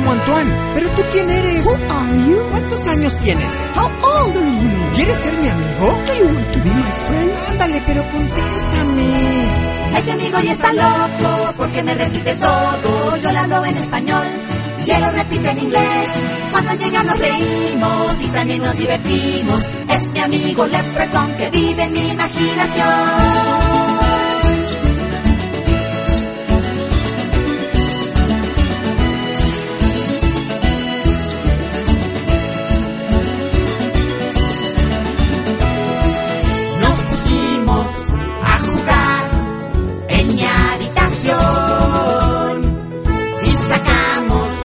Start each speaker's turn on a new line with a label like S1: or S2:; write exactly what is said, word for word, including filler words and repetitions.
S1: llamo Antoine. ¿Pero tú quién eres?
S2: Who are you?
S1: ¿Cuántos años tienes?
S2: How old are you?
S1: ¿Quieres ser mi amigo?
S2: Do you want to be my friend?
S1: Ándale, pero contéstame.
S3: Este amigo ya está loco porque me repite todo. Yo le hablo en español y él lo repite en inglés. Cuando llega nos reímos y también nos divertimos. Es mi amigo Leprechaun que vive en mi imaginación.